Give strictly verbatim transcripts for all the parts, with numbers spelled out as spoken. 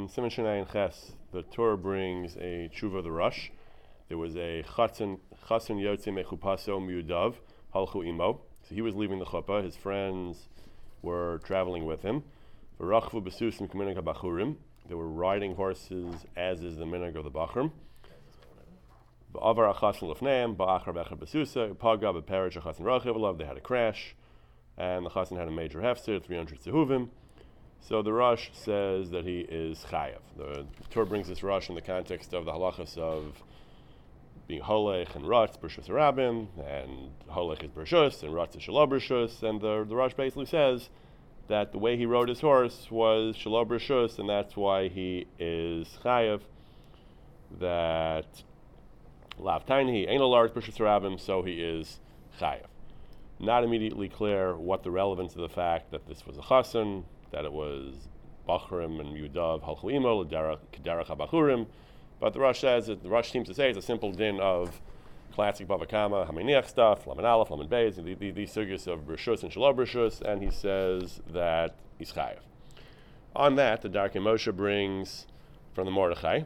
In Siman Shinai Ches, the Torah brings a tshuva of the Rosh. There was a chatzon chatzon yotze mechupaso miudav halchu imo. So he was leaving the chuppah. His friends were traveling with him. V'rachvu besusim k'minhag habachurim. They were riding horses, as is the minhag of the bachurim. V'avar achatzon lefneim ba'achar b'echad besusa paga b'perish achatzon rachiv. They had a crash, and the chatzon had a major hefzer, three hundred sehuvim. So the Rosh says that he is chayav. The Torah brings this Rosh in the context of the halachas of being holech and ratz, bershus rabim, and holech is bershus, and ratz is shalom bershus, and the, the Rosh basically says that the way he rode his horse was shalom bershus, and that's why he is chayav. That lav tiny, ain't a large bershus rabim, so he is chayav. Not immediately clear what the relevance of the fact that this was a chasen, that it was Bachurim and Yudav Halchu Imo Kedarach HaBachurim, but the Rosh says that the Rosh seems to say it's a simple din of classic Bava Kama Hamaniach stuff, Laman Aleph, Laman Beis, these sugyas of Bershus and Shalom Bershus, and he says that he's chayav. On that, the Darkei Moshe brings from the Mordechai.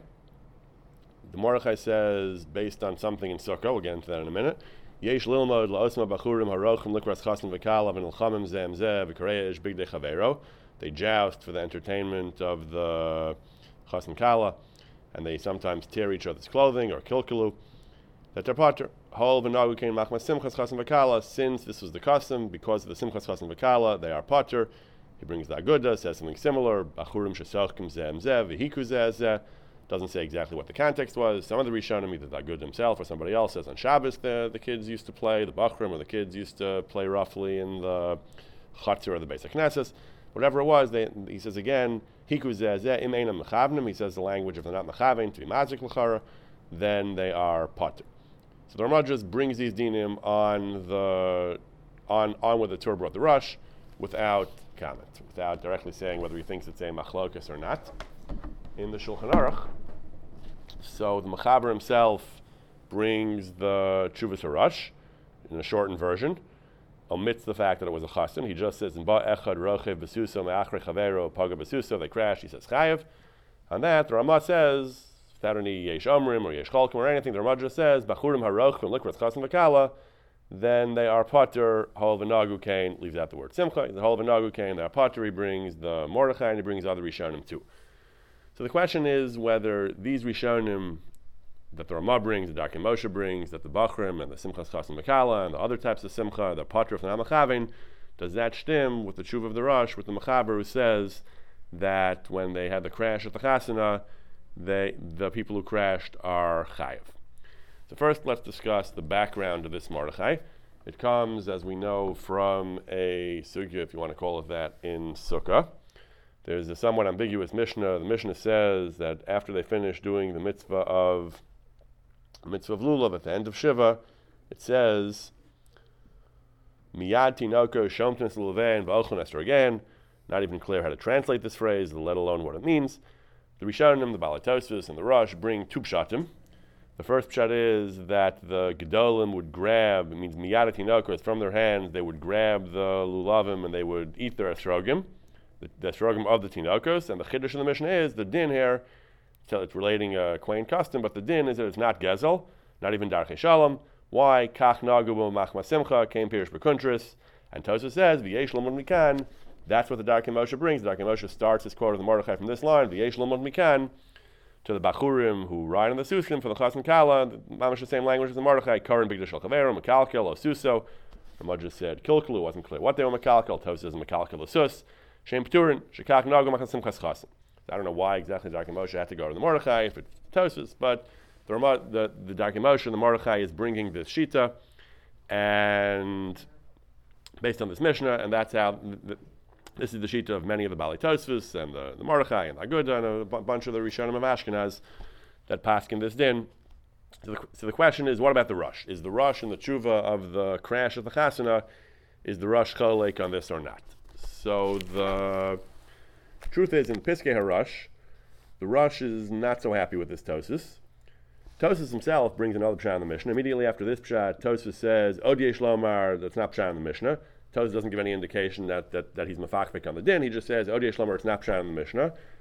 The Mordechai says, based on something in Sukkah, we'll get into that in a minute. Yesh lilmod laosma bachurim harochim likras chasn v'kalav and ilchamim zem zeh v'kareish bigdei chavero. They joust for the entertainment of the chasn kala, and they sometimes tear each other's clothing or kilkalu. That they're potter. Hol v'nagu kein machmas simchas chasn v'kala. Since this was the custom, because of the simchas chasn v'kala, they are potter. He brings the Aguda, says something similar. Bachurim shesochkim zem zeh v'hiku zeh zeh. Doesn't say exactly what the context was. Some of the Rishonim, either the Agud himself or somebody else, says on Shabbos the, the kids used to play, the Bachrim or the kids used to play roughly in the Chatzor or the Beis HaKnesses. Whatever it was, they, he says again, Hiku zeh zeh im einam mechavnim. He says the language, if they're not mechavein, to be mazik l'chara, then they are potter. So the Ramah just brings these dinim on the on on what the Torah brought the Rosh, without comment, without directly saying whether he thinks it's a machlokas or not. In the Shulchan Aruch, so the Mechaber himself brings the Tshuvas HaRosh in a shortened version, omits the fact that it was a chasen. He just says, "Ba echad rochev besuso me'achrei chavero paga besuso." They crash. He says chayav. On that, the Ramah says, without any yesh omrim or yesh chalkim or anything, the Ramah just says, "Bachurim harochim likras chasen v'kala." Then they are potter. Hol v'nagu kain leaves out the word simcha. The hol v'nagu kain they are potter. He brings the Mordechai and he brings other Rishonim too. So the question is whether these Rishonim that the Ramah brings, the Darkei Moshe brings, that the Bachrim and the Simchas Chasam Mekala and the other types of Simcha, the Patra of the Namachavin, does that stem with the Tshuva of the Rosh, with the Mechaber who says that when they had the crash at the Chasana, they, the people who crashed are Chayav. So first let's discuss the background of this Mordechai. It comes, as we know, from a sugya, if you want to call it that, in Sukkah. There's a somewhat ambiguous Mishnah. The Mishnah says that after they finish doing the mitzvah of mitzvah of Lulav at the end of Shiva, it says Miyad Tinoko Shomtnes Luvein V'Ochon Estrogen. Not even clear how to translate this phrase, let alone what it means. The Rishonim, the Balei Tosfos, and the Rosh bring two pshatim. The first pshat is that the Gedolim would grab, it means Miyad Tinoko, from their hands, they would grab the Lulavim and they would eat their esrogim. The, the esrogim of the tinokos, and the chiddush in the Mishnah is the din here. So it's relating a quaint custom, but the din is that it's not gezel, not even darchei shalom. Why? Kach nagu b'machma simcha came pirish b'kuntris, and Tosfos says v'yesh l'mod mikan. That's what the Darkei Moshe brings. The Darkei Moshe starts his quote of the Mordechai from this line: v'yesh l'mod mikan, to the bachurim who ride on the susim for the chasm kala. Mamash the same language as the Mordechai. Karin bigdash al chavero mekalkel osuso. Ramah just said kilkelu. It wasn't clear what they were mekalkel. Tosfos says mekalkel osus. Shem Pturin, Shekach Nagum Achasim Chaschasim. I don't know why exactly Darkei Moshe had to go to the Mordechai, if it's Tosfos, but the the, the Darkei Moshe and the Mordechai is bringing this Shita, and based on this Mishnah, and that's how, the, this is the Shita of many of the Balei Tosfos, and the, the Mordechai, and the Aguda, and a b- bunch of the Rishonim of Ashkenaz that paskin this din. So the, so the question is, what about the Rosh? Is the Rosh and the Tshuva of the crash of the Chasana, is the Rosh Cholek on this or not? So the truth is, in Piskei HaRosh, the Rosh is not so happy with this Tosfos. Tosfos himself brings another pshat in the Mishnah. Immediately after this pshat, Tosfos says, Od yesh lomar, that's not pshat in the Mishnah. Tosfos doesn't give any indication that, that, that he's mafakvik on the din. He just says, Od yesh lomar, it's not pshat in the Mishnah.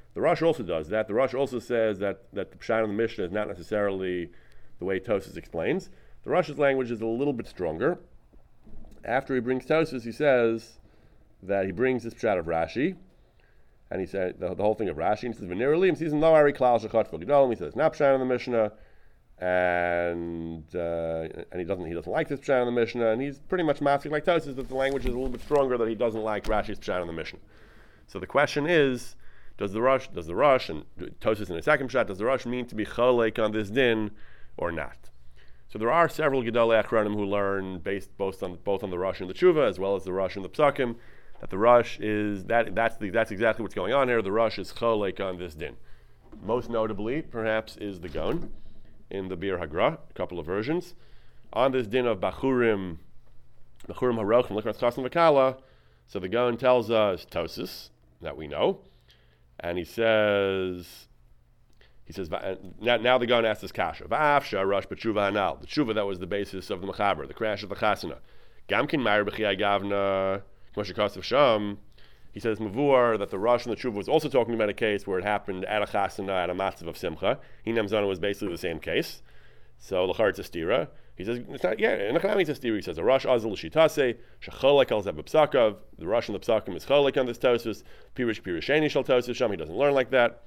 The Rosh also does that. The Rosh also says that, that the Pshat in the Mishnah is not necessarily the way Tosfos explains. The Rosh's language is a little bit stronger. After he brings Tosfos, he says that he brings this Pshat of Rashi, and he said the, the whole thing of Rashi, and he says, V'nirali, he says, no, Ari Klal Shachat Fil Gedolim. He says, not Pshat in the Mishnah, and uh, and he doesn't he doesn't like this Pshat in the Mishnah, and he's pretty much masking like Tosfos, that the language is a little bit stronger, that he doesn't like Rashi's Pshat in the Mishnah. So the question is, Does the Rosh, does the Rosh, and Tosfos in the second Pshat, does the Rosh mean to be cholek on this din or not? So there are several Gedolei Achronim who learn, based both on both on the Rosh and the Tshuva, as well as the Rosh and the Psakim, that the Rosh is that that's the, that's exactly what's going on here. The Rosh is cholek on this din. Most notably, perhaps, is the Gaon in the Bir Hagra, a couple of versions on this din of Bachurim, Bachurim Harochim Likrat Chasim V'Kala. So the Gaon tells us Tosfos that we know. And he says, he says, now, now the Gaon asks this kasha. Va'afsha Rosh b'tshuva anal. The tshuva that was the basis of the mechaber, the crash of the chasana. Gamkin ma'ir b'chiyai gavna k'moshe kasav sham. He says mavur that the Rosh and the tshuva was also talking about a case where it happened at a chasana at a matzav of simcha. Hinam zana was basically the same case. So l'char it's a stira. He says, it's not, yeah, in Achanami it's a stira. He says, a Rosh azal l'shitase, shecholek al zeb b'psakav. The Rosh and the Psakim is cholek on this Tosfos. Pirish pirisheni shal Tosfos sham. He doesn't learn like that.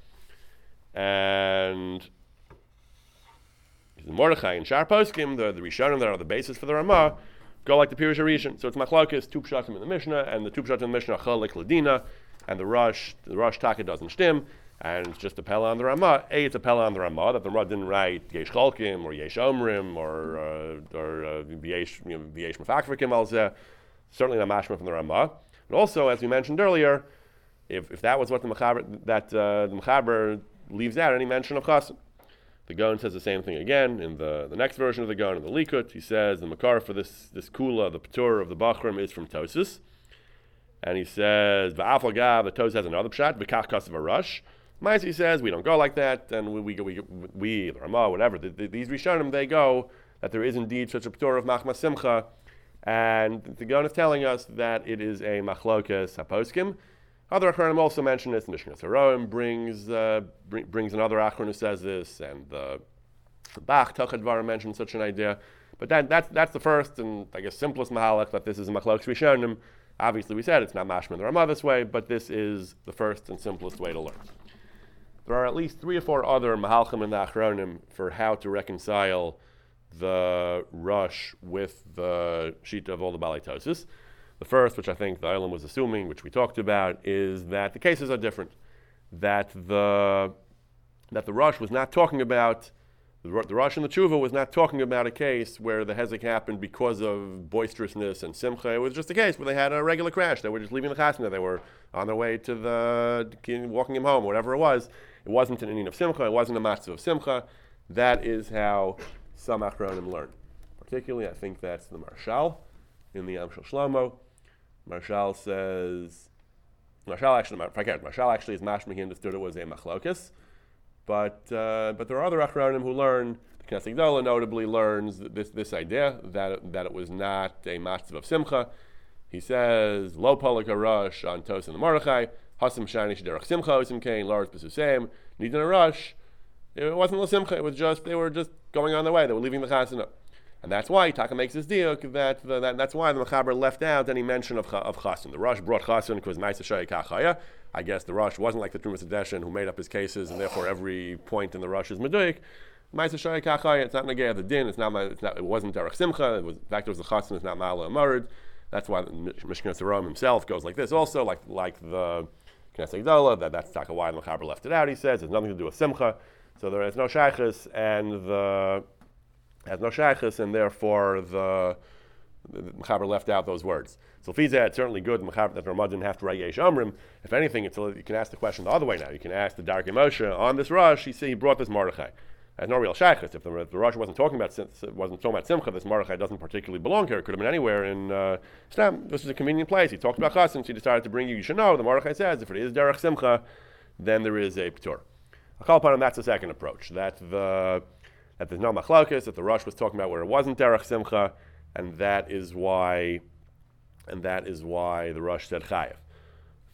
And the Mordechai and Shar Poskim, the, the Rishonim that are the basis for the Ramah, go like the Pirish Rishon. So it's machlokes, two pshatim in the Mishnah, and the two pshatim in the Mishnah are cholek l'dina, and the Rosh, the Rosh Taka doesn't stim. And it's just a pella on the Ramah. A, it's a pella on the Ramah that the Ramah didn't write Yesh Cholkim or Yesh Omrim or uh, or uh, Yesh you know, Yesh Mefakrikim also. Certainly not mashma from the Ramah. And also, as we mentioned earlier, if if that was what the Mechaber that uh, the Mechaber leaves out any mention of Chasim. The Gaon says the same thing again in the, the next version of the Gaon in the Likut. He says the Makar for this this Kula, the Patur of the Bachrim, is from Tosfos. And he says Va'afal Gav, the Tosfos has another pshat, V'kach Kasav Arash. Maisi says we don't go like that, and we we we, we the Ramah, whatever. The, the, these Rishonim, they go that there is indeed such a P'tur of Machmas Simcha, and the Gaon is telling us that it is a Machlokes HaPoskim. Other Achronim also mention this. Mishnas Haroim brings uh, bring, brings another Achron who says this, and the uh, Bach Tachadvar mentions such an idea. But that, that's that's the first and I guess simplest Mahalach that this is a Machlokes Rishonim. Obviously, we said it's not Mashma the Ramah this way, but this is the first and simplest way to learn. There are at least three or four other Mahalchim in the Achronim for how to reconcile the Rosh with the Shita of all the Balei Tosfos. The first, which I think the Eilam was assuming, which we talked about, is that the cases are different. That the that the Rosh was not talking about, the, the Rosh and the Tshuva was not talking about a case where the Hezek happened because of boisterousness and Simcha. It was just a case where they had a regular crash. They were just leaving the Chasna. They were on their way to the, walking him home, whatever it was. It wasn't an Inyan of Simcha. It wasn't a Matzah of Simcha. That is how some Achronim learn. Particularly, I think that's the Marshal in the Amshel Shlomo. Marshal says, Marshal actually, forget, Marshal actually is mashma. He understood it was a machlokes, but uh, but there are other Achronim who learn. The Knesset Gdola notably learns this this idea that that it was not a matzav of Simcha. He says lo polak harush on Tos and the Mordechai hasim shani shderach Simcha osim kain lars besuseim nidin a rush. It wasn't la Simcha. It was just they were just going on their way. They were leaving the chasana. And that's why Taka makes this deal that, the, that that's why the Mechaber left out any mention of of Chasim. The Rosh brought Chasim because Ma'aseh Shoy Kachaya. I guess the Rosh wasn't like the Trumas Hadeshin who made up his cases, and therefore every point in the Rosh is Meduik. Ma'aseh Shoy Kachaya. It's not Negei the Din. It's not. It's not. It wasn't Derech Simcha. It was, in fact, it was the Chasim. It's not Ma'ala Amarid. That's why Mishkan Saram himself goes like this. Also, like like the Knesset Gdola, that that's Taka why the Mechaber left it out. He says it's nothing to do with Simcha, so there is no shaychus, and the has no shaychus, and therefore the, the, the Mechaber left out those words. So Fizeh, it's certainly good that the Ramah didn't have to write Yesh Omrim. If anything, it's, you can ask the question the other way now. You can ask the Darkei Moshe on this Rosh. He said he brought this Mordechai. There's no real shaychus. If the, if the Rosh wasn't talking about wasn't talking about Simcha, this Mordechai doesn't particularly belong here. It could have been anywhere in uh, Stam. This is a convenient place. He talked about Chasim, so he decided to bring you. You should know the Mordechai says if it is Derech Simcha, then there is a P'tur. I'll call upon him. That's the second approach. That the that there's no machlokes, that the Rosh was talking about where it wasn't Derech Simcha, and that is why, and that is why the Rosh said Chayev.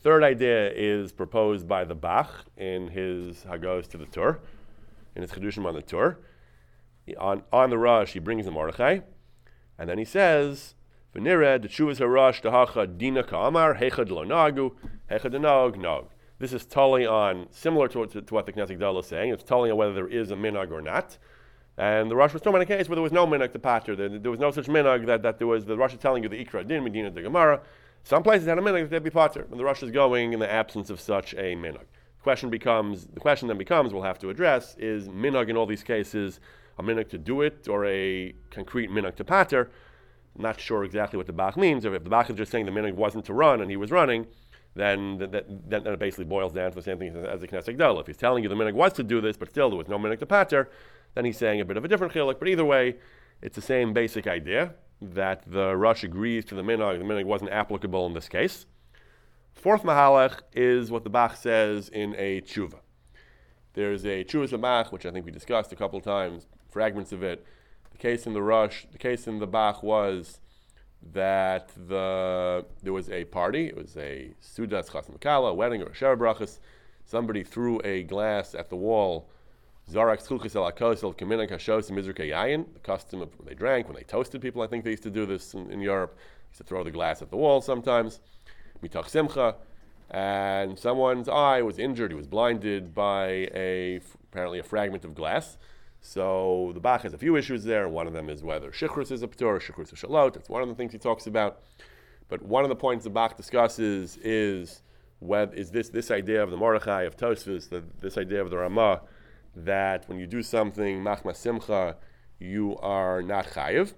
third idea is proposed by the Bach in his Hagos to the Tur, in his Chedushim on the Tur. On, on the Rosh, he brings the Mordechai, and then he says, V'nired, the Tshuvas HaRosh, Tahacha Dina Ka'amar, Heichad Lo Nagu, Heichad Nog, Nog. This is totally on, similar to, to, to what the Knesset Gadol is saying. It's totally on whether there is a minhag or not. And the Rosh was talking about a case where there was no minhag to pater. There, there was no such minhag that, that there was, the Rosh is telling you the Ikra Din, Medina de Gemara. Some places had a minhag that they'd be pater. And the Rosh is going in the absence of such a minhag. The question becomes, the question then becomes, we'll have to address, is minhag in all these cases a minhag to do it or a concrete minhag to pater? I'm not sure exactly what the Bach means. If the Bach is just saying the minhag wasn't to run and he was running, then that, that, then it basically boils down to the same thing as the Knesset Gadol. If he's telling you the minhag was to do this, but still there was no minhag to pater, then he's saying a bit of a different chiluk. But either way, it's the same basic idea that the Rosh agrees to the minhag. The minhag wasn't applicable in this case. Fourth mahalach is what the Bach says in a tshuva. There's a tshuva Bach, which I think we discussed a couple of times, fragments of it. The case in the Rosh, the case in the Bach was that the there was a party. It was a sudas chas makala, a wedding or a shara brachas. Somebody threw a glass at the wall. Zarak tzchuchis el hakosel k'minhag hashos mizrukei yayin. The custom of when they drank, when they toasted people. I think they used to do this in, in Europe. They used to throw the glass at the wall sometimes. Mitach simcha, and someone's eye was injured. He was blinded by a apparently a fragment of glass. So the Bach has a few issues there. One of them is whether shichrus is a p'tur or shichrus is shalot. That's one of the things he talks about. But one of the points the Bach discusses is whether is this this idea of the Mordechai of Tosfos, the, this idea of the Ramah, that when you do something machmas simcha, you are not chayiv.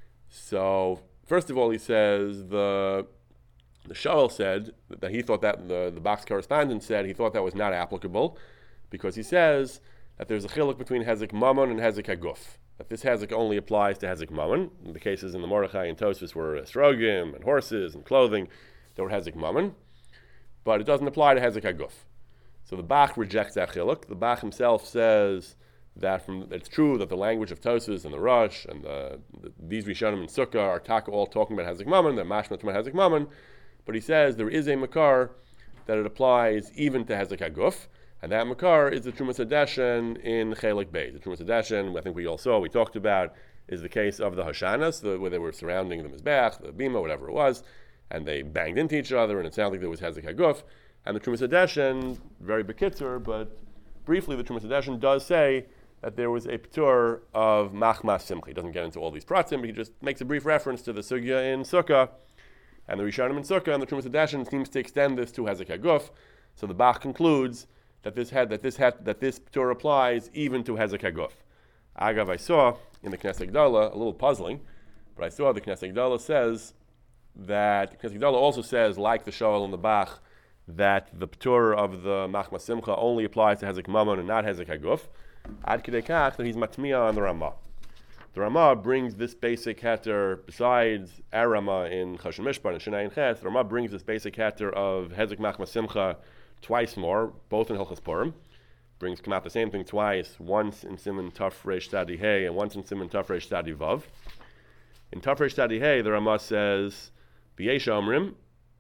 So first of all, he says the the Shaul said that he thought that the the Bach's correspondent said he thought that was not applicable because he says that there's a chiluk between Hezek Mammon and Hezek Haguf. That this Hezek only applies to Hezek Mammon. In the cases in the Mordechai and Tosfos were estrogim and horses and clothing, there were Hezek Mammon. But it doesn't apply to Hezek Haguf. So the Bach rejects that chiluk. The Bach himself says that from, it's true that the language of Tosfos and the Rosh and the, the, these Rishonim and Sukkah are taka, all talking about Hezek Mammon, they're mashma to Hezek Mammon. But he says there is a makar that it applies even to Hezek Haguf. And that makar is the Trumas Hadeshen in Chelik Beis. The Trumas Hadeshen, I think we all saw, we talked about, is the case of the Hashanas, the, where they were surrounding the Mizbech, the Bima, whatever it was, and they banged into each other, and it sounded like there was Hezek Haguf. And the Trumas Hadeshen, very bekitzer, but briefly, the Trumas Hadeshen does say that there was a p'tur of Machmas Simcha. He doesn't get into all these pratim, but he just makes a brief reference to the Sugya in Sukkah, and the Rishonim in Sukkah, and the Trumas Hadeshen seems to extend this to Hezek Haguf. So the Bach concludes that this had that this had that this p'tur applies even to Hezek Haguf. Agav, I saw in the Knesset Gadol a little puzzling, but I saw the Knesset Gadol says that the Knesset Gadol also says, like the Shaul and the Bach, that the p'tur of the Machmas Simcha only applies to Hezek Mammon and not Hezek Haguf. Ad kedei kach that he's matmiya on the Ramah. The Ramah brings this basic heter besides our Ramah in Choshen Mishpat and Shnei and Ches. The Ramah brings this basic heter of Hezek Machmas Simcha twice more, both in Hilchos Purim. Brings come out the same thing twice, once in Siman Taf Reish Stadi Hey and once in Siman Taf Reish Stadi Vav. In Taf Reish Stadi Hey, the Ramah says, B'yesh Omrim,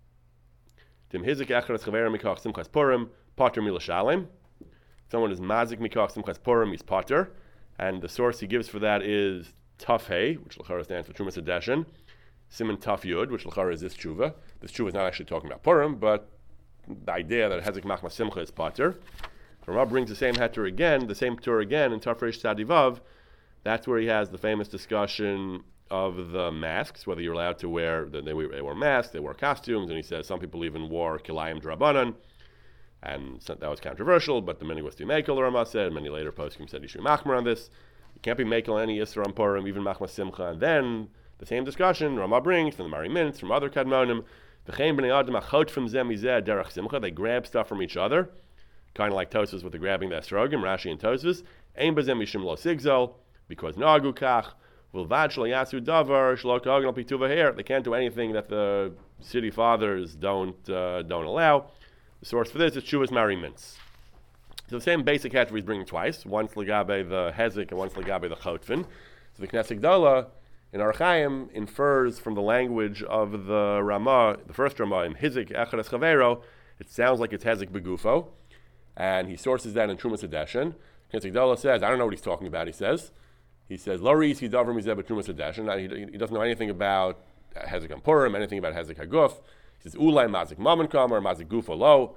Tim Hizik Echeres Chaverim Mikach Simchas Purim, Pater Milashalem. Someone is Mazik Mikach Simchas Purim, he's Pater. And the source he gives for that is Taf Hey, which L'chara stands for Trumas Hadeshen, Siman Taf Yud, which L'chara is this tshuva. This tshuva is not actually talking about Purim, but the idea that Hezek Machmas Simcha is Pater. Ramah brings the same heter again, the same tur again in Taf Reish Stadi Vav. That's where he has the famous discussion of the masks, whether you're allowed to wear, they, they wore masks, they wore costumes, and he says some people even wore kilayim drabanan, and that was controversial, but the many was to Mekel, the Ramah said, many later poskim said you should be machmer on this. You can't be Mekel any Yisra on Purim, even Machmas Simcha. And then the same discussion Ramah brings from the Mari Mintz, from other Kadmonim, they grab stuff from each other, kind of like Tosfos with the grabbing the Esrogim, Rashi and Tosfos. Ein bazem mishum lo sigzal, because nagu kach v'lvad shlo yasu davar shlo kagan al pituva here. They can't do anything that the city fathers don't uh, don't allow. The source for this is Shuvas Mari Mintz. So the same basic heter he's bringing twice, once legabe the Hezek and once legabe the Chotfin. So the Knesset Gadol in Ar Chaim infers from the language of the Ramah, the first Ramah in Hizik Echeres Chavero, It sounds like it's Hezek Begufo, and he sources that in Trumas Hadeshin. Knesset Gdola says, I don't know what he's talking about, he says. He says, Lo Reis Hidavar Mizeh B'Trumas Hadeshin. He doesn't know anything about Hezek on Purim, anything about Hezek HaGuf. He says, Ulay Mazik Mammon Kamer, Mazik Gufo Lo.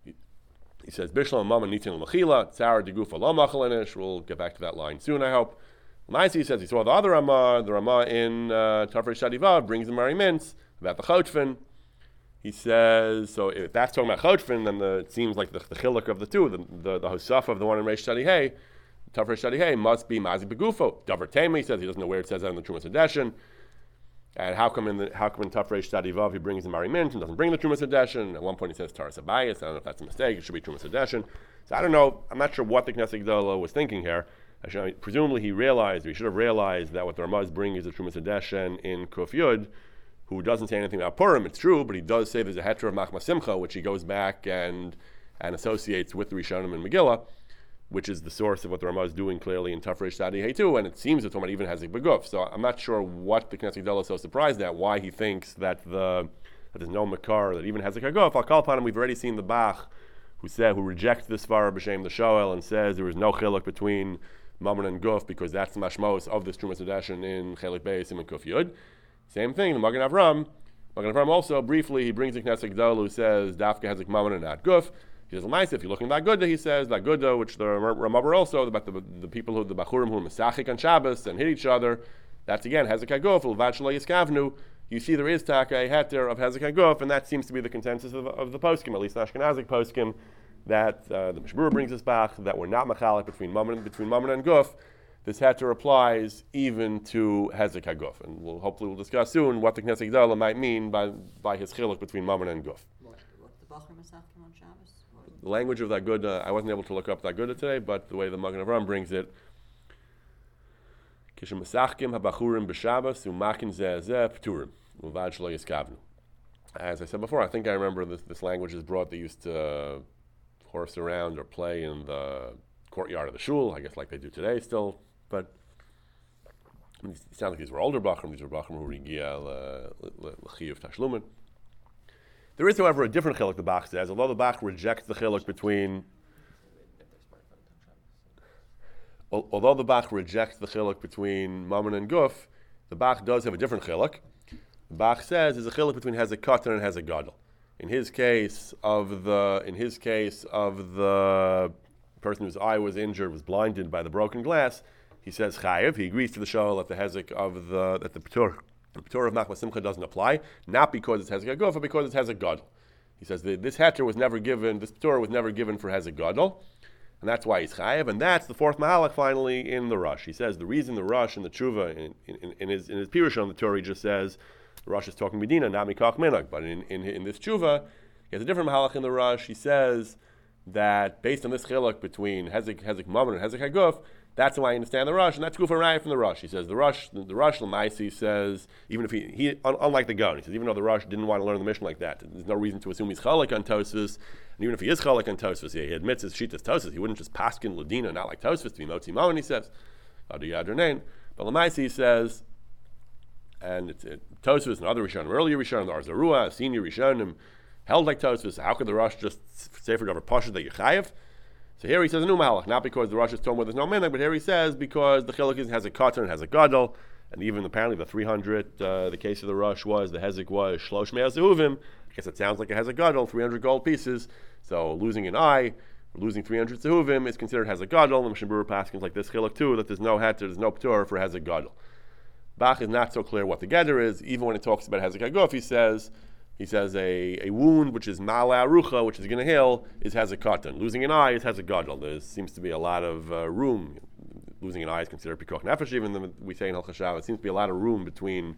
He says, Bishlam Mammon Nitin L'Machila, Tzara De Gufo Lo Machalinish. We'll get back to that line soon, I hope. Maisi says he saw the other Ramah, the Ramah in uh, Tafrei Shadivav, brings the Mari Mintz about the Chotfin. He says, so if that's talking about Chotfin, then the, it seems like the, the chiluk of the two, the, the, the Hosaf of the one in Reish Shadihei, Tafrei Shadihei, must be Mazi Begufo. Davar Tema, he says, he doesn't know where it says that in the Trumas Hadeshin. And how come in the how come in Tafrei Shadivav he brings the Mari Mintz and doesn't bring the Trumas Hadeshin? At one point he says Taras Abayis. I don't know if that's a mistake. It should be Trumas Hadeshin. So I don't know. I'm not sure what the Knesset Gdola was thinking here. I mean, presumably he realized, he should have realized that what the Ramah is bringing is the Trumas Hadeshin in Kuf Yud, who doesn't say anything about Purim. It's true, but he does say there's a heter of Machma Simcha, which he goes back and and associates with the Rishonim and Megillah, which is the source of what the Ramah is doing clearly in Tafrei Shadihei too, and it seems that someone even has a beguf. So I'm not sure what the Knesset Gdola is so surprised at, why he thinks that the that there's no Makar that even has a kaguf. I'll call upon him. We've already seen the Bach, who said who rejects this Svara b'shem the Shoel and says there is no chiluk between Mammon and Guf because that's the mashmos of this Trumas Hadeshin in Chelik Beis and Kuf Yud. Same thing, the Magen Avram. Magen Avram also, briefly, he brings the Knesset Gdola who says Dafka has a Mammon and not Guf. He says, nice, if you're looking at Gudda, he says, that Gudda, which the Ramaber also, about the, the people who, the Bachurim who are Mesachik on Shabbos and hit each other, that's again, Hezek HaGuf, L'vad Shelo Yiskavnu. You see there is Taka, a heter of Hezek HaGuf, and that seems to be the consensus of, of the poskim, at least the Ashkenazic poskim, that uh, the Mishmur brings us back, that we're not machalik between Mammon, between Mammon and Guf. This heter applies even to Hezek HaGuf. And we'll hopefully we'll discuss soon what the Knesset Gdola might mean by, by his chiluk between Mammon and Guf. What, what the Bachar Masachim on Shabbos? The language of that good, uh, I wasn't able to look up that good today, but the way the Magen Avram brings it, Kishem Masachkim habachurim b'Shabbos u'makin zeh zeh p'turim u'vad shelo yiskavnu. As I said before, I think I remember this, this language is brought. They used to uh, horse around or play in the courtyard of the shul, I guess like they do today still, but I mean, it sounds like these were older Bachrim, these were Bachrim who were Yigia l'chiyuv tashlumin. There is, however, a different chiluk the Bach says, although the Bach rejects the chiluk between although the Bach rejects the chiluk between Mammon and Guf, the Bach does have a different chiluk. The Bach says there's a chiluk between Hezek Katan and Hezek Gadol. In his case of the in his case of the person whose eye was injured, was blinded by the broken glass, he says chayiv. He agrees to the shol that the hezek of the that the p'tur the p'tur of Machma Simcha doesn't apply, not because it's hezek haguf, but because it's hezek gadol. He says that this heter was never given, this p'tur was never given for hezek gadol, and that's why he's chayiv. And that's the fourth mahalach finally in the Rush. He says the reason the Rush in the tshuva in, in, in his in his pirush on the Torah, he just says the Rush is talking medina, not mikach minag. But in, in in this tshuva, he has a different mahalach in the Rush. He says that based on this chiluk between hezek hezek mammon and hezek haguf, that's why I understand the Rush, and that's Gufa Raya from the Rush. He says the Rush, the, the Rush L'maisi says, even if he, he un, unlike the Gaon, he says even though the Rush didn't want to learn the mission like that, there's no reason to assume he's chalik on Tosfos, and even if he is chalik on Tosfos, yeah, he admits his shittas Tosfos, he wouldn't just paskin Ladina, not like Tosfos, to be Motzi Mammon, he says, Adu Yadranain. But L'maisi says, and it's it, Tosfos and other Rishonim, earlier Rishonim, the Arzarua, senior Rishonim, held like Tosfos. How could the Rush just say for Dover Pasha that you're chayiv? So here he says a new mahalach, not because the Rush is told where there's no minhag, but here he says because the chiluk has a katan and has a gadol, and even apparently the three hundred, uh, the case of the Rush was, the hezek was shlosh mea zehuvim. I guess it sounds like it has a gadol, three hundred gold pieces. So losing an eye, losing three hundred zehuvim is considered has a gadol, and Mishnah Berurah paskins like this chiluk too, that there's no heter, there's no p'tur for has a gadol. Bach is not so clear what the gather is, even when it talks about hezek haguf, he says, He says a, a wound which is mala arucha, which is going to heal, is has a katan. Losing an eye is has a gadol. There seems to be a lot of uh, room. Losing an eye is considered pikuach nefesh. Even though we say in Hal Chashav, it seems to be a lot of room between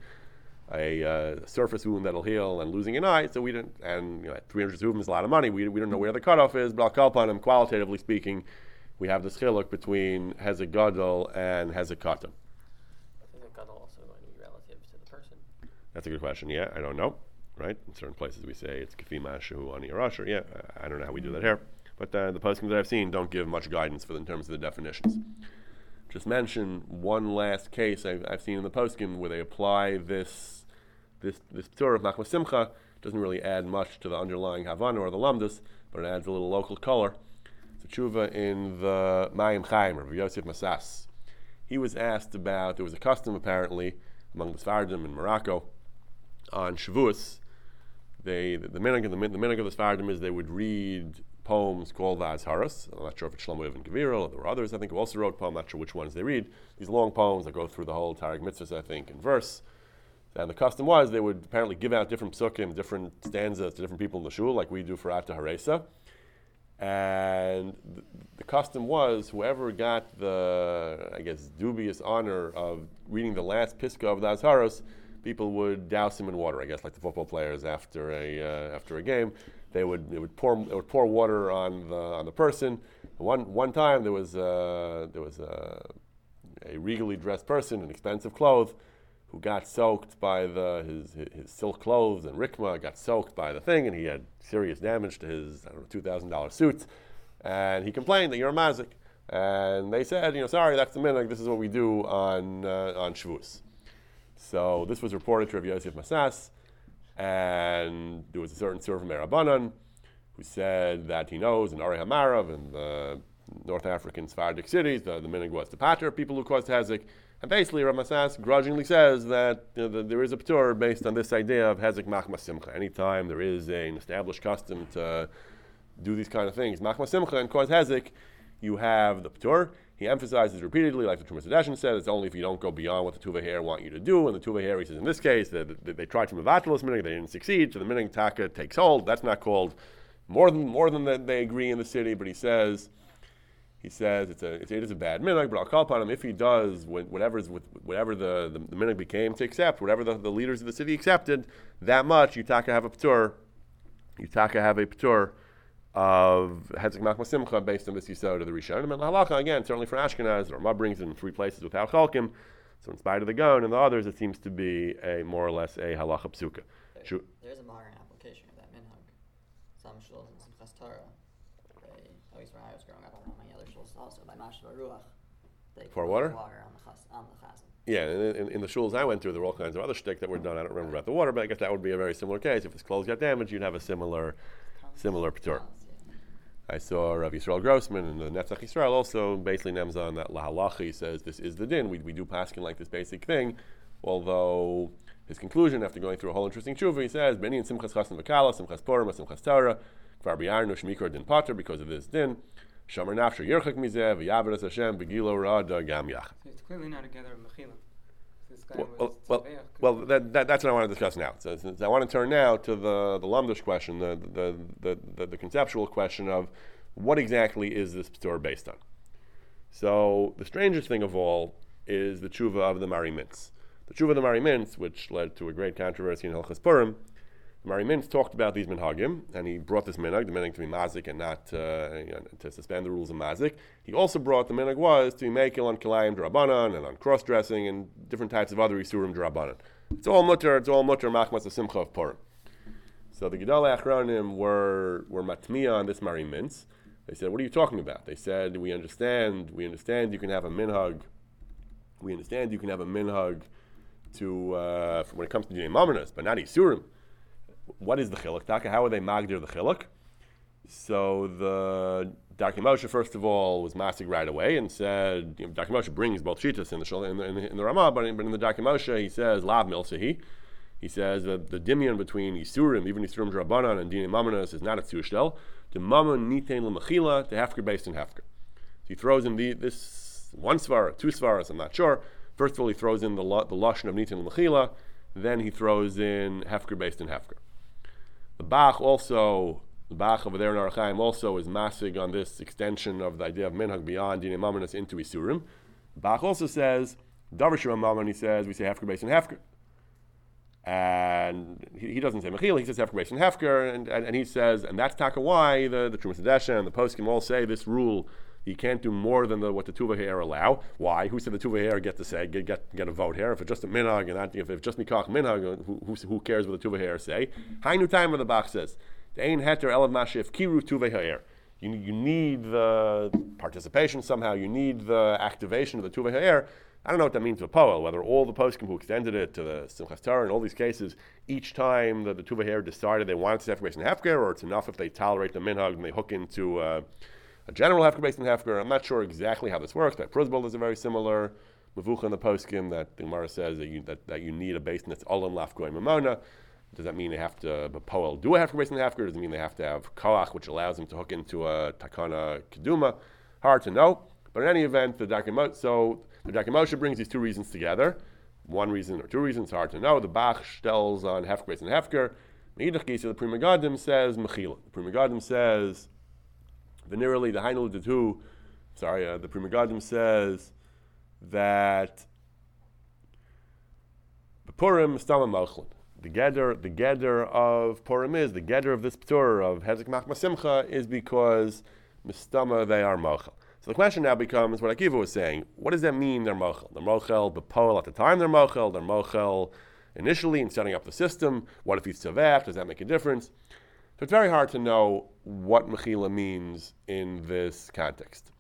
a uh, surface wound that'll heal and losing an eye. So we don't, and you know, three hundred zuvim is a lot of money. We we don't know where the cutoff is. But I'll call upon him, qualitatively speaking, we have this chiluk between has a gadol and has a katan. Is a gadol also going to be relative to the person? That's a good question. Yeah, I don't know. Right? In certain places we say it's kafi mashu ani rasher. Yeah, I don't know how we do that here. But uh, the poskim that I've seen don't give much guidance for the, in terms of the definitions. Just mention one last case I've, I've seen in the poskim where they apply this this this p'tur of Machma Simcha Doesn't really add much to the underlying Havana or the Lamdus, but it adds a little local color. It's a tshuva in the Mayim Chaim, Rav Yosef Masas. He was asked about, there was a custom apparently among the Sfardim in Morocco on Shavuos. They, the, the minhag of the, the minhag of the Sfardim is they would read poems called the Azharas. I'm not sure if it's Shlomo Ibn Gevira, or there were others I think who also wrote poems, I'm not sure which ones they read. These long poems that go through the whole Tarek Mitzvahs, I think, in verse. And the custom was they would apparently give out different psukim, different stanzas to different people in the shul, like we do for Ata Haresa. And the, the custom was whoever got the, I guess, dubious honor of reading the last piska of the Azharos, people would douse him in water. I guess like the football players after a uh, after a game, they would they would pour they would pour water on the on the person. One one time there was uh, there was a, a regally dressed person in expensive clothes who got soaked by the his, his his silk clothes, and Rikma got soaked by the thing, and he had serious damage to his I don't know two thousand dollar suit, and he complained that you're a mazik, and they said, you know, sorry, that's the minhag. This is what we do on uh, on Shavuos. So this was reported to Rav Yosef Masas, and there was a certain Surah from Erabanan who said that he knows in Arei Hamarav in the North African Sephardic cities the, the minhag was to pater people who caused hezek. And basically, Rav Masas grudgingly says that, you know, the, there is a p'tur based on this idea of hezek machmas simcha. Anytime there is a, an established custom to do these kind of things, machmas simcha, and cause hezek, you have the p'tur. He emphasizes repeatedly, like the Trumas Hadeshin said, it's only if you don't go beyond what the Tuva Hair want you to do. And the Tuva Hair, he says, in this case, they, they, they tried to mevatel this minhag, they didn't succeed, so the minhag taka takes hold. That's not called more than more than that they agree in the city, but he says. He says it's a, it's, it is a bad minhag, but I'll call upon him if he does whatever is with whatever the, the, the minhag became to accept, whatever the, the leaders of the city accepted, that much you taka have a p'tur, you taka have a p'tur of hezek machmas simcha based on this yisod of the Rishonim. And the halacha again, certainly for Ashkenaz, the Rama brings it in three places without chalkim. So in spite of the Gaon and the others, it seems to be a more or less a halacha psuka. There, Sure. There's a modern application of that minhag. Some shuls and some Simchas Torah. They, at least when I was growing up, I don't know many other shuls also, by Mashva Ruach, they Pour pour water? water on the, chas, on the chazan. Yeah, in, in, in the shuls I went to, there were all kinds of other shtick that were done. I don't remember about the water, but I guess that would be a very similar case. If his clothes got damaged, you'd have a similar, similar p'tur. I saw Rav Yisrael Grossman in the Netzach Yisrael also basically nems on that lahalacha. He says this is the din. We we do paskin like this basic thing, although his conclusion after going through a whole interesting tshuva, he says Beni and Simchas Chassan V'Kala, Simchas Purim, Simchas Torah, Kvar B'Yarnu Shmikor Din Pater because of this din. Shomer Nafsher Yerchak Mizeh V'Yavras Hashem B'Gilo Ra'ada Gam Yach. It's clearly not together in Mechila. This guy Well, was well, well, well that, that, that's what I want to discuss now. So, since I want to turn now to the the Lamdush question, the the, the the the conceptual question of what exactly is this p'tur based on. So the strangest thing of all is the tshuva of the Mari Mintz. The tshuva of the Mari Mintz, which led to a great controversy in Hilchas Purim. The Mari Mintz talked about these minhagim, and he brought this minhag, the minhag to be mazik and not uh, you know, to suspend the rules of mazik. He also brought the minhag was to be mekel on kilayim drabanan and on cross-dressing and different types of other isurim drabanan. It's all mutter. It's all mutter machmas of simcha of Purim. So the Gedolei Achronim were were matmiya on this Mari Mintz. They said, what are you talking about? They said, we understand, we understand you can have a minhag, we understand you can have a minhag to, uh, when it comes to Dinei Mamonos, but not Isurim. What is the chiluk? Taka, how are they magdir the chiluk? So the Darkei Moshe, first of all, was masig right away and said, you know, Darkei Moshe brings both shitas in the in the, in the, in the Ramah, but in, but in the Darkei Moshe he says, lav milsehi. He says that the dimion between Isurim, even Isurim Drabanan and Dinei Mamonos is not a tzushtel. The Mammon nitain l'mechila, the hefker based in hefker. So he throws in the this one svara, two svaras, I'm not sure. First of all, he throws in the the lashon of nitain l'mechila, then he throws in hefker based in hefker. The Bach also, the Bach over there in Orach Chaim also is massig on this extension of the idea of minhag beyond Dinei Mamonos into Isurim. Bach also says, Davar Shema Mammon, he says, we say hefker based in hefker. And he, he doesn't say Mechila, he says Hefker based on Hefker, and, and, and he says, and that's taka why the, the Trumas Hadeshin and the Poskim all say this rule, you can't do more than the, what the Tuva Hair allow. Why? Who said the Tuva Hair get to say, get, get, get a vote here? If it's just a minhag, and not, if it's just Mikach minhag, who, who, who cares what the Tuva Hair say? Hainu time the Bach says, Ein heter elav mashif kiru Tuva Hair. You, you need the participation somehow, you need the activation of the Tuva Hair, I don't know what that means for Poel, whether all the poskim who extended it to the Simchas Torah in all these cases, each time that the Tuva here decided they wanted to have Hefker based on Hefker, or it's enough if they tolerate the minhag and they hook into uh, a general Hefker based on Hefker. I'm not sure exactly how this works. By Pruzbel is a very similar Mavucha in the poskim that the Gemara says that you, that, that you need a basin that's Olam Lafgoy Mamona. Does that mean they have to, but Poel do a Hefker based on Hefker? Does it mean they have to have Koach, which allows them to hook into a Takana Keduma? Hard to know. But in any event, the Darkei Moshe, so the Darkei Moshe brings these two reasons together. One reason or two reasons, hard to know. The Bach tells on Hefker based on Hefker. Meidach Gisa, the Pri Megadim says Mechila. The Pri Megadim says, venerally, the Heinel Detu, sorry, uh, the Pri Megadim says that the Purim Stama Malchlin. The gather, the gather of Purim is, the gather of this Ptur of Hezek Machma Simcha is because Mistama they are Mochel. So the question now becomes what Akiva was saying. What does that mean they're Mochel? They're Mochel B'Poel at the time they're Mochel. They're Mochel initially in setting up the system. What if he's Tzavach? Does that make a difference? So it's very hard to know what Mechila means in this context.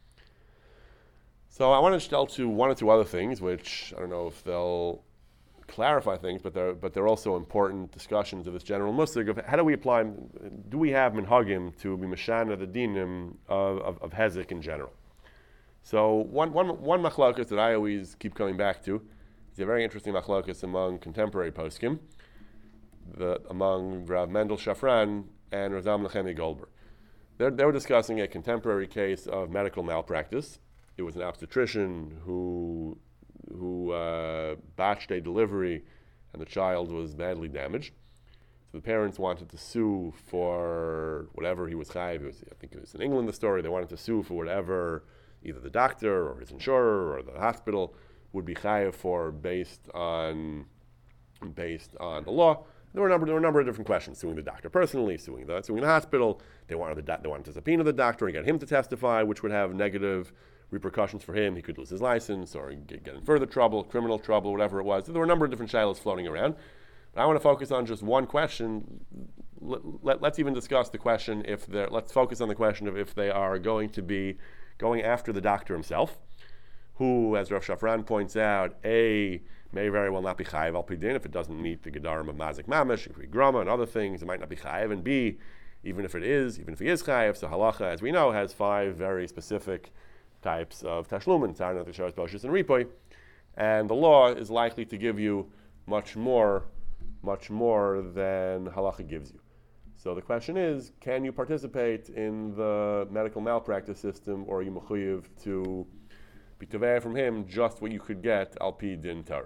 So I want to tell to one or two other things, which I don't know if they'll clarify things, but they're but they're also important discussions of this general musig of how do we apply, do we have minhagim to be mashana the dinim of, of, of hezek in general. So one one one machlokas that I always keep coming back to is a very interesting machlokas among contemporary poskim, the among Rav Mendel Shafran and Rav Zalman Nechemi Goldberg. They're, they were discussing a contemporary case of medical malpractice. It was an obstetrician who who uh, botched a delivery and the child was badly damaged. So the parents wanted to sue for whatever he was chayiv. Was, I think it was in England, the story. They wanted to sue for whatever either the doctor or his insurer or the hospital would be chayiv for based on based on the law. There were a number, there were a number of different questions: suing the doctor personally, suing the suing the hospital. They wanted the they wanted to subpoena the doctor and get him to testify, which would have negative repercussions for him. He could lose his license or get, get in further trouble, criminal trouble, whatever it was. So there were a number of different shilas floating around. But I want to focus on just one question. Let, let, let's even discuss the question if they're, let's focus on the question of if they are going to be going after the doctor himself, who, as Rav Shafran points out, A, may very well not be chayiv al pidin if it doesn't meet the gedarim of mazik mamish, if we grama and other things, it might not be chayiv, and B, even if it is, even if he is chayiv, so halacha, as we know, has five very specific types of tashlumin, tzarna, tesharos, boshus, and ripoy, and the law is likely to give you much more, much more than halacha gives you. So the question is, can you participate in the medical malpractice system, or are you mechuyev to be tevei from him just what you could get al pi din Torah?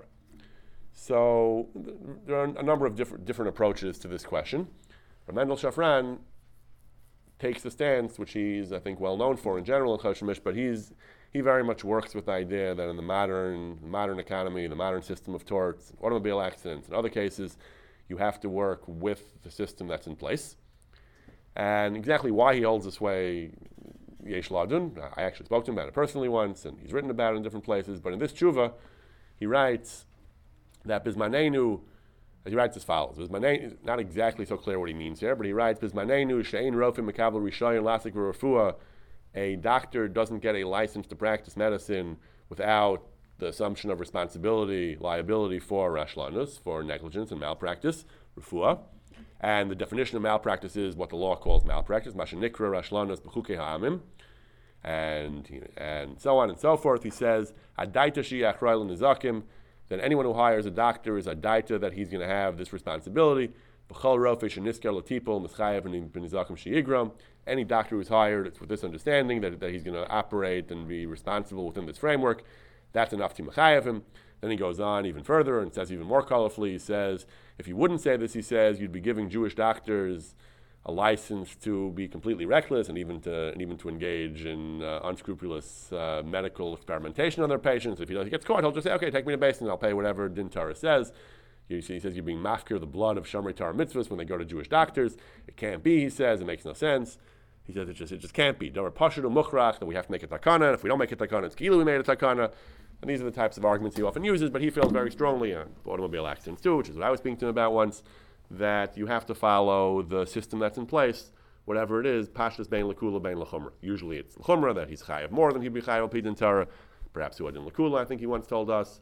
So th- there are a number of different different approaches to this question. Rav Mendel Shafran takes the stance, which he's, I think, well known for in general in Choshen Mishpat, but he's he very much works with the idea that in the modern modern economy, the modern system of torts, automobile accidents, and other cases, you have to work with the system that's in place. And exactly why he holds this way, Yesh Ladun, I actually spoke to him about it personally once, and he's written about it in different places, but in this tshuva, he writes that Bismanenu, he writes as follows. Bismanenu, not exactly so clear what he means here, but he writes, Bismanenu, Shein Rofim Mekabel Rishayon Lasik Rafua, a doctor doesn't get a license to practice medicine without the assumption of responsibility, liability for rashlanus, for negligence and malpractice, refuah. And the definition of malpractice is what the law calls malpractice, mashanikra rashlanus b'chukei ha'amim, and and so on and so forth. He says, adaita shiach ra'il nizakim, that anyone who hires a doctor is a daita that he's going to have this responsibility. B'chol rofesh and nisker latipol mischayev b'nizakim sheyigram. Any doctor who's hired, it's with this understanding that, that he's going to operate and be responsible within this framework. That's enough to mechayev him. Then he goes on even further and says even more colorfully, he says, if you wouldn't say this, he says, you'd be giving Jewish doctors a license to be completely reckless and even to and even to engage in uh, unscrupulous uh, medical experimentation on their patients. If he, does, he gets caught, he'll just say, okay, take me to base and I'll pay whatever Din Torah says. You see, he says you're being mafkir the blood of Shomrei Torah mitzvahs when they go to Jewish doctors. It can't be, he says, it makes no sense. He says it just it just can't be. Davar pashudu mukhrach, that we have to make a takana. If we don't make a takana, it's kilu we made a takana. And these are the types of arguments he often uses, but he feels very strongly on automobile accidents too, which is what I was speaking to him about once, that you have to follow the system that's in place, whatever it is, pashtus bein lekula bein lechumra. Usually it's lechumra, that he's chayav more than he'd be chayav pidin Torah. perhaps Suadin Lakula, I think he once told us.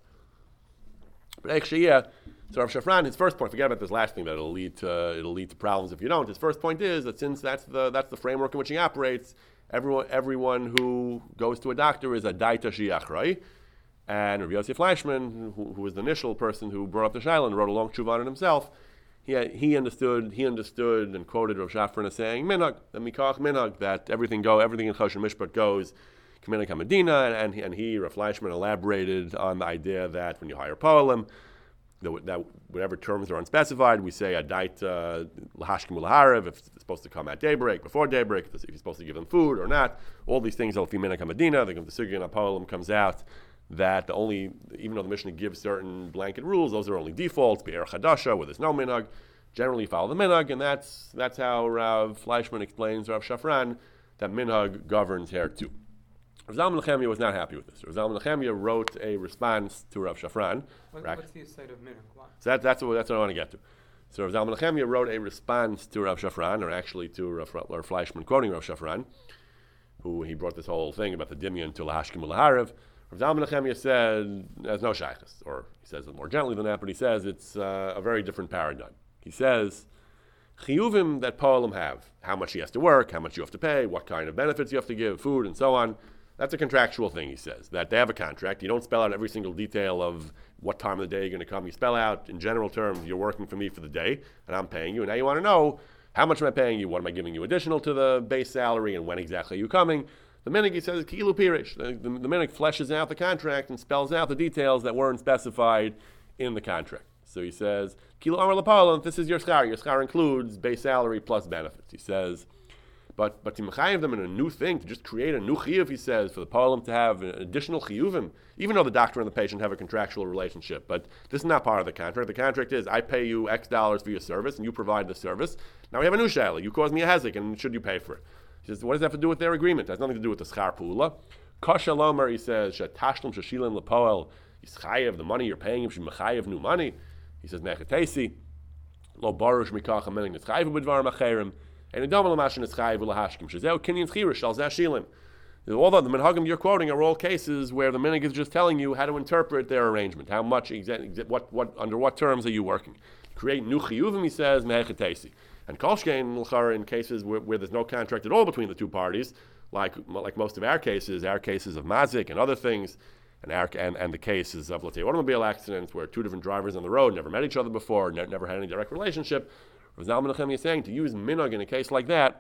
But actually, yeah. So Rav Shafran, his first point, forget about this last thing that it'll lead to it'll lead to problems if you don't. His first point is that since that's the that's the framework in which he operates, everyone everyone who goes to a doctor is a daita shiach, right? And Rav Yosef Fleischman, who, who was the initial person who brought up the Shaila and wrote a long tshuva on it himself, he had, he understood he understood and quoted Rav Shafran as saying minhag, the mikach minhag, that everything go everything in Choshen Mishpat goes K'minhag HaMedina, and, and he, and he Rav Fleischman elaborated on the idea that when you hire po'alim, that, that whatever terms are unspecified, we say adait lahashkim ulaharav, if it's supposed to come at daybreak, before daybreak, if you're supposed to give them food or not. All these things, al fi minhag HaMedina, the Sugya and po'alim comes out that the only, even though the Mishnah gives certain blanket rules, those are only defaults, be'er chadasha, where there's no minhag. Generally follow the minhag, and that's that's how Rav Fleischman explains Rav Shafran that minhag governs here too. Rav Zalman Nechemia was not happy with this. Rav Zalman Nechemia wrote a response to Rav Shafran. What, what's the side of minhag? Why? So that, that's, what, that's what I want to get to. So Rav Zalman Nechemia wrote a response to Rav Shafran, or actually to Rav, Rav Fleischman quoting Rav Shafran, who he brought this whole thing about the Dimyan to Lahashkim Ulaharav. Rav Zalman Nechemia said, there's no shaykhs, or he says it more gently than that, but he says it's uh, a very different paradigm. He says, chiyuvim that po'alim have, how much he has to work, how much you have to pay, what kind of benefits you have to give, food, and so on, that's a contractual thing, he says, that they have a contract. You don't spell out every single detail of what time of the day you're going to come. You spell out, in general terms, you're working for me for the day, and I'm paying you, and now you want to know, how much am I paying you, what am I giving you additional to the base salary, and when exactly are you coming? The minhag, he says, kilu pirish. The, the, the minhag fleshes out the contract and spells out the details that weren't specified in the contract. So he says, kilu amar l'po'alim, this is your schar. Your schar includes base salary plus benefits. He says, but but to mechayev them in a new thing, to just create a new chiyuv, he says, for the po'alim to have an additional chiyuvim, even though the doctor and the patient have a contractual relationship. But this is not part of the contract. The contract is, I pay you X dollars for your service, and you provide the service. Now we have a new shaila. You caused me a hezek, and should you pay for it? He says, what does that have to do with their agreement? It has nothing to do with the schar pula. Kasha lomer, he says, shetashlum shashilim lepoel, yischayev, the money you're paying him, shemechayev new money. He says, nechetesi, lo barush mikach amening nischayev b'dvar macherim, and idam l'mashin nischayev l'hashkim, shezeu kinyan chirish shal zashilim. Although the minhagim you're quoting are all cases where the minhag is just telling you how to interpret their arrangement, how much, exa- what, what, under what terms are you working. Create new chiyuvim, he says, mechetesi. And kolshkein l'chara in cases where, where there's no contract at all between the two parties, like like most of our cases, our cases of mazik and other things, and our and, and the cases of, let's say, automobile accidents where two different drivers on the road never met each other before, ne- never had any direct relationship. Rav Zalman Nechemia is saying to use minhag in a case like that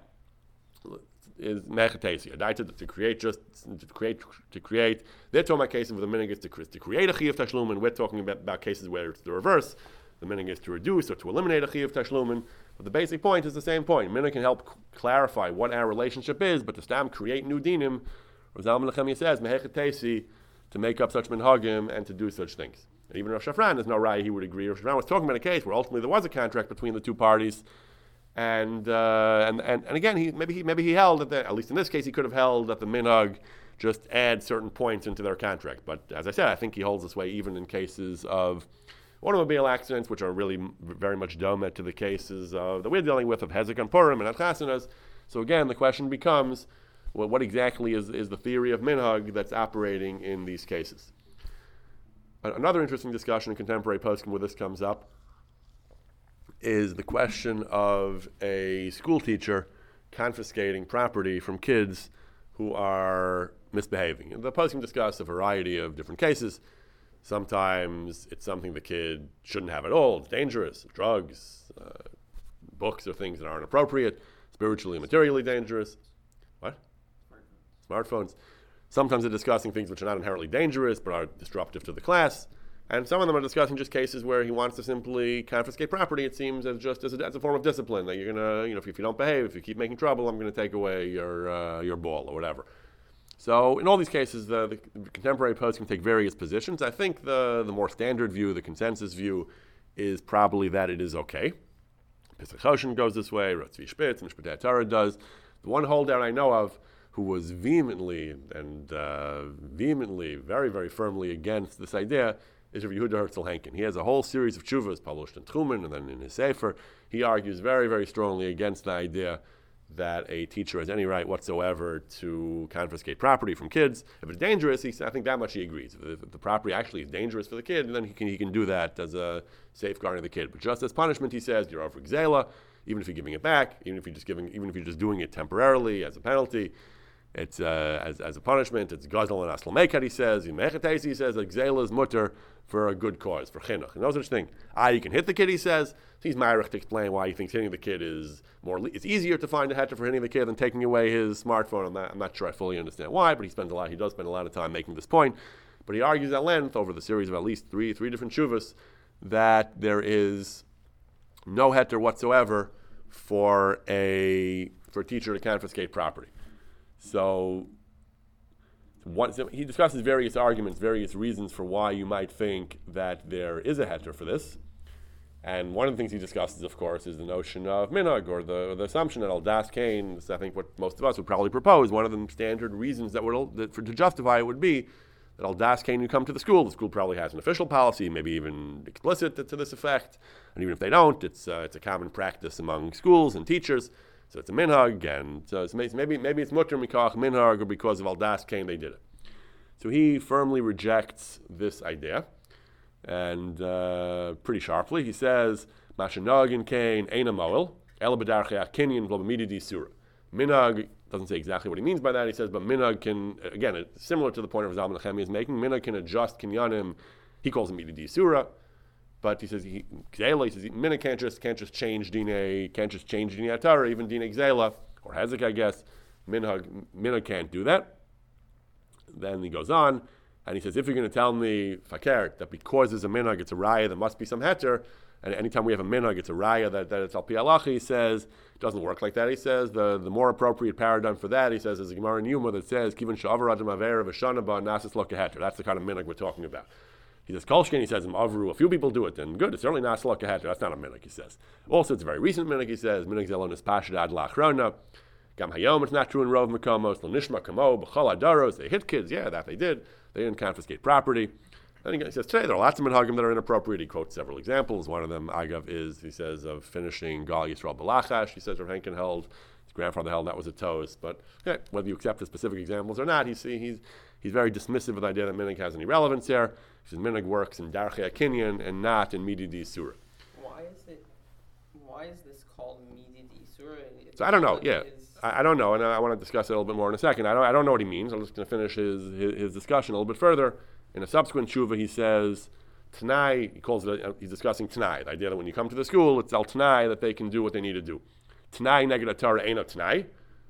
is mechatesi, a daita to create just to create to create. They're talking about cases where the minhag is to, to create a chiyuv tashlum, and we're talking about, about cases where it's the reverse. The minhag is to reduce or to eliminate a chiyuv tashlumin. But the basic point is the same point. Minhag can help c- clarify what our relationship is, but to stam create new dinim, Rav Zalman Nechemia says, mehechetesi, to make up such minhagim and to do such things. And even Rav Shafran, there's no raya he would agree. Rav Shafran was talking about a case where ultimately there was a contract between the two parties, and uh, and, and and again, he maybe he maybe he held that the, at least in this case he could have held that the minhag just add certain points into their contract. But as I said, I think he holds this way even in cases of automobile accidents, which are really m- very much dome to the cases uh, that we're dealing with of Hezek and Purim and Chasanas. So again, the question becomes, well, what exactly is, is the theory of minhag that's operating in these cases? Another interesting discussion in contemporary poskim where this comes up is the question of a school teacher confiscating property from kids who are misbehaving. And the poskim discuss a variety of different cases. Sometimes it's something the kid shouldn't have at all. It's dangerous. Drugs, uh, books are things that aren't appropriate, spiritually and materially dangerous. What? Smartphones. Smartphones. Sometimes they're discussing things which are not inherently dangerous but are disruptive to the class. And some of them are discussing just cases where he wants to simply confiscate property, it seems, as just as a, as a form of discipline. That you're going to, you know, if, if you don't behave, if you keep making trouble, I'm going to take away your uh, your ball or whatever. So in all these cases, the, the contemporary posts can take various positions. I think the, the more standard view, the consensus view, is probably that it is okay. Pesach Hoshen goes this way, Ratzvi Spitz, Mishpatei Torah does. The one holdout I know of who was vehemently and uh, vehemently, very, very firmly against this idea is Rav Yehuda Herzl Henkin. He has a whole series of tshuvas published in Tchumen and then in his Sefer. He argues very, very strongly against the idea that a teacher has any right whatsoever to confiscate property from kids. If it's dangerous, he, I think that much he agrees. If, if the property actually is dangerous for the kid, then he can he can do that as a safeguarding of the kid. But just as punishment, he says, you're over Gzela, even if you're giving it back, even if you're just giving, even if you're just doing it temporarily as a penalty, it's uh, as as a punishment. It's Gazel and Aslamekad, he says. In Mechatesi, he says that Gzela is mutter for a good cause, for chinuch. No such thing. Ah, you can hit the kid, he says. So he's Myrich to explain why he thinks hitting the kid is more, le- it's easier to find a heter for hitting the kid than taking away his smartphone. I'm not, I'm not sure I fully understand why, but he spends a lot, he does spend a lot of time making this point. But he argues at length over the series of at least three, three different shuvas that there is no heter whatsoever for a, for a teacher to confiscate property. So, One, so he discusses various arguments, various reasons for why you might think that there is a heter for this. And one of the things he discusses, of course, is the notion of minhag, or the, or the assumption that al-das kain, I think what most of us would probably propose, one of the standard reasons that would that for, to justify it would be that al-das kain, you come to the school, the school probably has an official policy, maybe even explicit to, to this effect, and even if they don't, it's uh, it's a common practice among schools and teachers. So it's a minhag, and so it's maybe maybe it's mutter mikach minhag, or because of al-das kain they did it. So he firmly rejects this idea, and uh, pretty sharply. He says, "Mashanagin kain eina moel ela b'darchei kinyan v'lo b'midi disura." Minhag doesn't say exactly what he means by that. He says, but minhag can, again, it's similar to the point of Zalman Nechemi is making. Minhag can adjust kinyanim. He calls it midi disura. But he says he Gzela, he says minhag can't just can't just change dine can't just change dine atara, even dine Gzela or Hezek, I guess. Minhag minhag can't do that. Then he goes on and he says, if you're going to tell me fakir that because there's a minhag, it's a raya, there must be some heter, and anytime we have a minhag, it's a raya that, that it's al pi halacha, he says it doesn't work like that. He says the, the more appropriate paradigm for that, he says, is a Gemara in Yuma that says kivan sha'avar adam avera v'shana ba nasis lo keheter. That's the kind of minhag we're talking about. He says, Kolshkin, he says, Avru, a few people do it, then good, it's certainly not Salak Keheter, that's not a minhag, he says. Also, it's a very recent minhag, he says, minhag zelon is pashad ad la'achrona, Gam hayom, it's not true in Rov Mekomos, L'nishma kamo, b'chol adaros, they hit kids, yeah, that they did, they didn't confiscate property. Then he says, today there are lots of minhagim that are inappropriate. He quotes several examples. One of them, Agav, is, he says, of finishing Gal Yisrael Balachash. He says Rav Henkin held, his grandfather held that was a toast. But yeah, whether you accept the specific examples or not, he's, he's, he's very dismissive of the idea that minhag has any relevance here. He says minhag works in Darchei Kinyan and not in Midi Di Surah. Why is it? Why is this called Midi Di Surah? So I don't know, yeah. I, I don't know, and I, I want to discuss it a little bit more in a second. I don't, I don't know what he means. I'm just going to finish his, his, his discussion a little bit further. In a subsequent tshuva, he says, Tanai, he calls it, a, he's discussing Tanai, the idea that when you come to the school, it's al Tanai that they can do what they need to do. Tanai neged atara ain't a Tanai.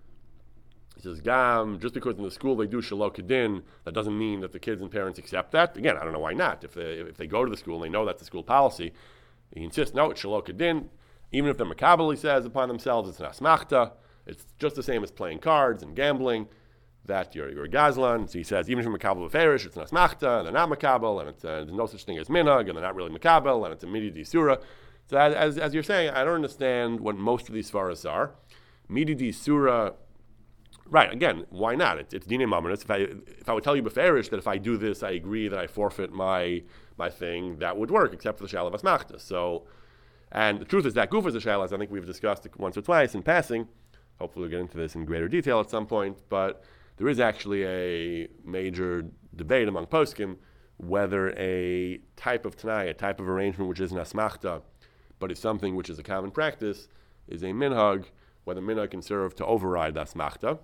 He says, Gam, just because in the school they do Shalom Kedin, that doesn't mean that the kids and parents accept that. Again, I don't know why not. If they if they go to the school and they know that's the school policy, he insists, no, it's Shalom Kedin. Even if they're makabel, he says, upon themselves, it's an asmachta. It's just the same as playing cards and gambling, that you're, you're a gazlan. So he says, even if you're makabel b'ferish, it's an asmachta, and they're not makabel, and it's, uh, there's no such thing as minhag, and they're not really makabel, and it's a midi di surah. So as, as, as you're saying, I don't understand what most of these svaras are. Midi di surah, right, again, why not? It's, it's dinei mamonos. If I if I would tell you b'ferish that if I do this, I agree that I forfeit my my thing, that would work, except for the shal of asmachta. So, and the truth is that goof is a shal, as I think we've discussed it once or twice in passing. Hopefully we'll get into this in greater detail at some point, but there is actually a major debate among poskim whether a type of tanai, a type of arrangement which is an asmachta, but is something which is a common practice, is a minhag, whether minhag can serve to override the asmachta.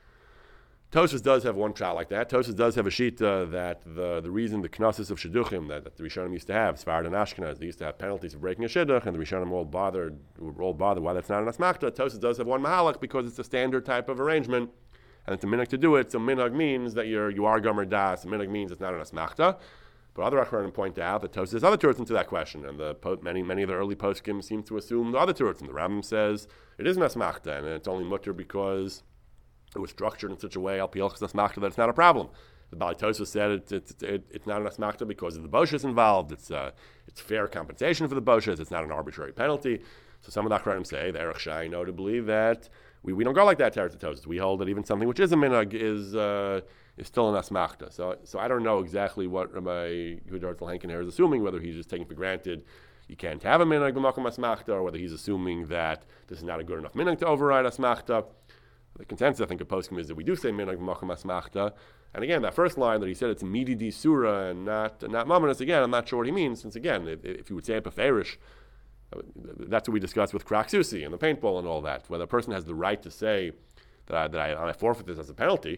Tosfos does have one shot like that. Tosfos does have a shita that the, the reason the knossos of shidduchim that, that the Rishonim used to have, Sfarad and Ashkenaz, they used to have penalties for breaking a shidduch, and the Rishonim were all bothered, were all bothered why that's not an asmachta. Tosfos does have one mahalach because it's a standard type of arrangement, and it's a minhag to do it. So minhag means that you're you are gomer das. Minhag means it's not an asmachta. But other Achronim point out that Tosfos has other terutzim to that question, and the many many of the early poskim seem to assume the other terutzim. The Rambam says it is an asmachta, and it's only mutter because it was structured in such a way, al pi hilchos asmachta, that it's not a problem. The Bali Tosfos said it, it, it, it, it's not an asmachta because of the boshes involved. It's uh, it's fair compensation for the boshes. It's not an arbitrary penalty. So some of the Achronim say, the Erech Shai know to believe that we, we don't go like that to Tosfos. We hold that even something which is a minhag is uh, is still an asmachta. So so I don't know exactly what Rabbi Yehuda Herzl Henkin here is assuming, whether he's just taking for granted you can't have a minhag b'makom asmachta, or whether he's assuming that this is not a good enough minhag to override asmachta. The consensus, I think, of poskim is that we do say minhag b'makom asmachta. And again, that first line that he said it's midi di surah and not not mamonos. Again, I'm not sure what he means. Since again, if, if you would say epiferish, that's what we discussed with Kraksusi and the paintball and all that. Whether a person has the right to say that I, that I, I forfeit this as a penalty.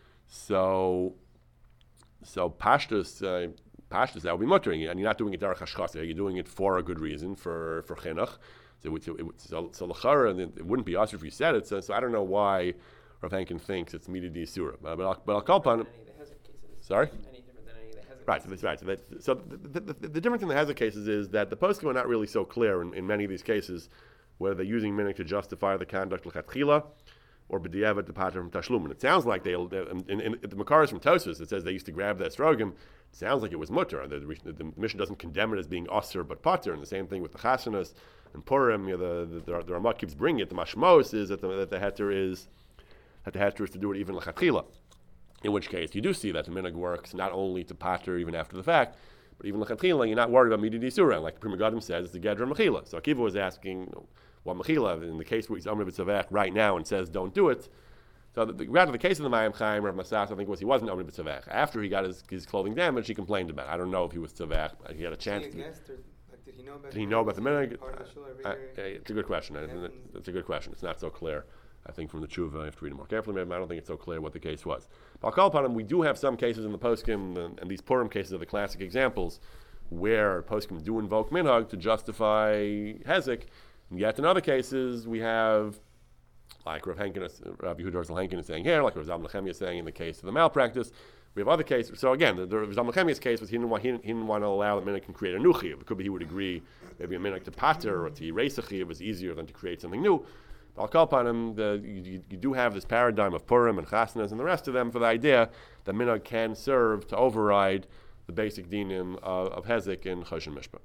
So, so pashtus, uh, pashtus that would be muttering, and you're not doing it derech hashchasa. You're doing it for a good reason, for for chinuch. So, it, it, so, so l'chara, it wouldn't be us if you said it. So, so I don't know why Rav Henkin thinks it's midi di surah. But, but I'll, but I'll call upon him. Sorry. Any different than any of the Hezek Right, so that's right. So, that, so the, the, the, the difference in the Hezek cases is that the poskim are not really so clear in, in many of these cases, whether they're using minhag to justify the conduct l'chatchila or b'diavad the pattern from tashlum. And it sounds like they, in, in, in the Makaris from Tosfos, it says they used to grab the estrogim. It sounds like it was mutter. The, the, the mission doesn't condemn it as being osir but pater. And the same thing with the chasanas and Purim. You know, the, the, the, the Ramah keeps bringing it. The mashmos is that the, that the heter is that the heter is to do it even l'chatchila. In which case, you do see that the minhag works not only to pater even after the fact, but even l'chatchila, you're not worried about midi di surah. Like the Pri Megadim says, it's the gedra mechila. So Akiva was asking, well, mechila, in the case where he's omnib b'tzavech right now and says don't do it. So the, the, rather the case of the Mayim Chaim, Rav Masas, I think was he wasn't omnib b'tzavech. After he got his, his clothing damaged, he complained about it. I don't know if he was tzavech. He had a chance. To, Guessed, or, like, did he know about did he know about the minhag? Part of the shul every Uh, year? uh, it's a good question. I- It's a good question. It's not so clear. I think from the tshuva, I have to read it more carefully. Maybe I don't think it's so clear what the case was. But I'll call upon him. We do have some cases in the poskim, and, and these Purim cases are the classic examples where poskim do invoke minhag to justify hezek. And yet in other cases, we have, like Rav Henkin, Rav Yehuda Herzl Henkin is saying here, like Rav Zalman Nechemia is saying in the case of the malpractice. We have other cases. So again, the, the Rav Zalman Nechemia's case was he didn't want he didn't, he didn't want to allow that minhag can create a new chiyuv. It could be he would agree maybe a minhag to pater or to erase a chiyuv is easier than to create something new. I'll call upon him. The, you, you do have this paradigm of Purim and Chasnas and the rest of them for the idea that minhag can serve to override the basic dinim of, of Hezek and Choshen Mishpah.